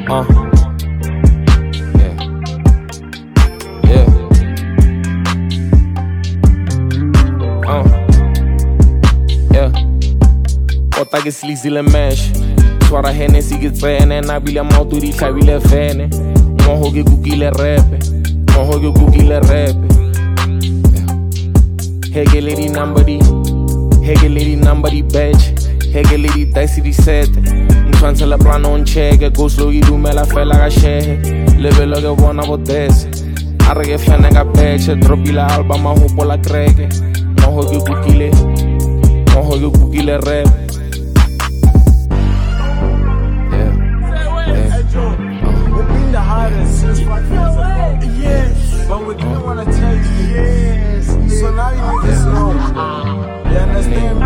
Yeah. Yeah. Yeah. Kota ke sleazy le mesh. Tshwara Hennessy ke tsene na bile maoto di tlhabile fene. Mmogo ke kukile repe. Mmogo ke kukile repe. Heke lady number di. Heke lady number di batch. Heke lady dice di sete. Ntshwantshe le plano on check. Go slow e dumela fela ka shehe. Lebelo ke bona bodese. A re ke fene ka patch. Dropile album a hopola kreke. Mmogo ke kukile. Mmogo ke kukile repe. We've been the hardest since 5 years ago. Yes. But we didn't want to tell you. Yes. So now you niggas know. You understand?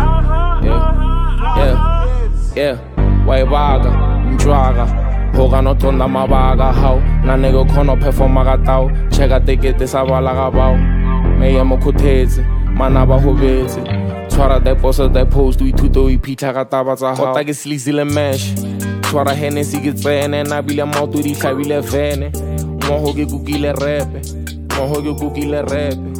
Yeah. Waibaga, Mjwaga. Hoga no tonda mabaga how. Na nego kono performa ka tao. Cheka tekete sa bala ka bao. Me llamo Kotetse. Manaba hobetse. Tshwara deposa depost. We tuto we pita ka taba tsa hao. Kota ke sleazy le mesh. Tshwara Hennessy ke tsene na bile maoto di tlhabile vene. Mmogo ke kukile repe. Mmogo ke kukile repe.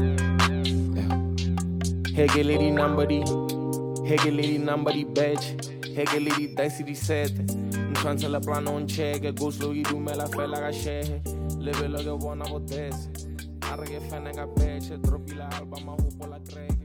Heke lady number di. Heke lady number di batch. Heke lady dice di sete. Ntshwantshe le plano on check. Go slow e dumela fela ka shehe. Lebelo ke bona bodese. A re ke fene ka patch. Dropile album a hopola kreke.